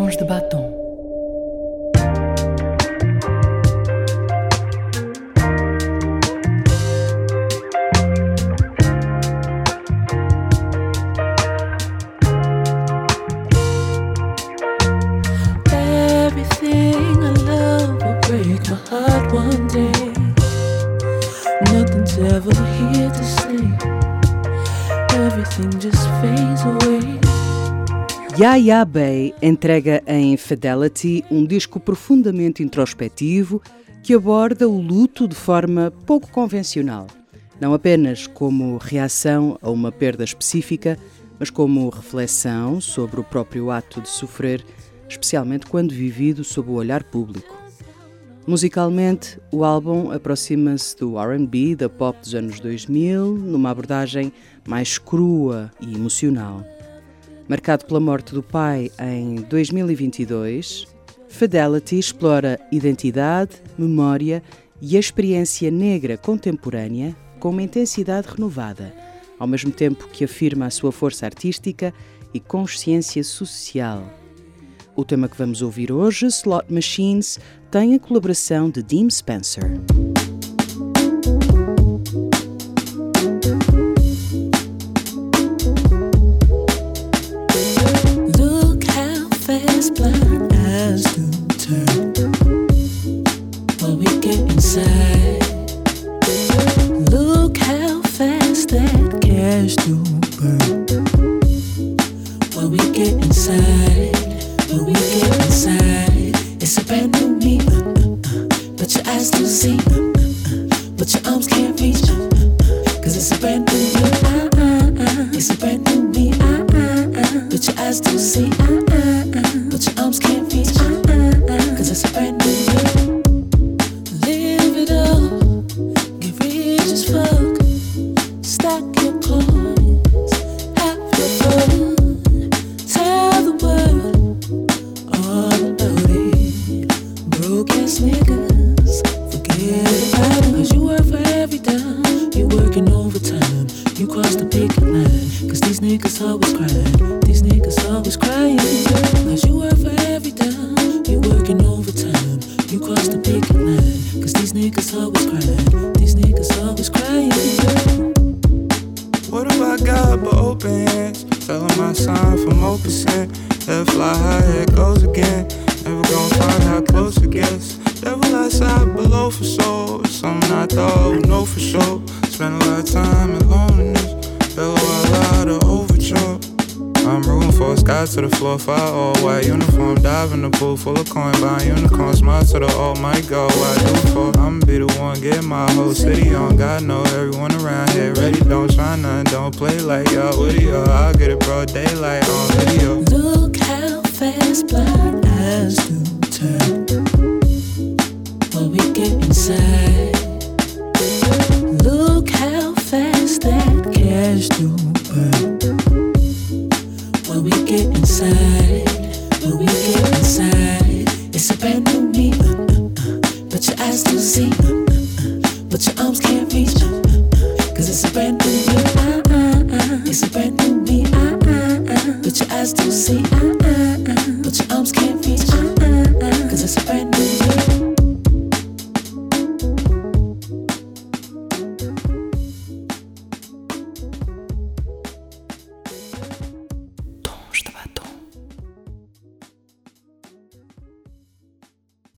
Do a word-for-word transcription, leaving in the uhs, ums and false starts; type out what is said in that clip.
Tons de Batom. Everything I love will break my heart one day. Nothing's ever here to stay. Everything just fades away. Ya Ya Bay entrega em Fidelity um disco profundamente introspectivo que aborda o luto de forma pouco convencional, não apenas como reação a uma perda específica, mas como reflexão sobre o próprio ato de sofrer, especialmente quando vivido sob o olhar público. Musicalmente, o álbum aproxima-se do R and B da pop dos anos dois mil, numa abordagem mais crua e emocional. Marcado pela morte do pai em dois mil e vinte e dois, Fidelity explora identidade, memória e a experiência negra contemporânea com uma intensidade renovada, ao mesmo tempo que afirma a sua força artística e consciência social. O tema que vamos ouvir hoje, Slot Machines, tem a colaboração de Dean Spencer. Blind eyes do turn when we get inside. Look how fast that cash do burn when we get inside. When we get inside, it's a brand new me, uh, uh, uh, but your eyes still see, uh, uh, uh, but your arms can't reach, uh, uh, uh, cause it's a brand new me, uh, uh, uh, it's a brand new me, uh, uh, uh, but your eyes still see, uh, uh, uh, but your arms can't reach, uh, uh, uh, cause it's a brand new me. Live it up, get rich as fuck, stack your coins, have your fun, tell the world all about it. Broke ass niggas, forget about it, cause you work for every dime, you working overtime, you cross the picket line, cause these niggas always crying, these niggas always crying, cause you work for every dime, you working overtime, you cross the picket line, cause these niggas always crying, these niggas always crying. What have I got but open hands? Selling my sign for more percent. Head fly high, here it goes again. Never gonna find how close it gets. Devil outside below for sure. It's something I thought I would know for sure. Spend a lot of time in loneliness. Bellow out loud or overture. I'm rooting for a sky to the floor, fire all white uniform, dive in the pool full of coin, buying unicorn, smile to the all might go. What I do for? I'ma be the one, get my whole city on. God know everyone around here ready. Don't try nothing, don't play like y'all with you. I'll get it broad daylight on video. Look how fast blind eyes do turn when we get inside. Look how fast that cash do burn when we get inside. When we get inside, it's a brand new me, uh, uh, uh, but your eyes still see. Uh,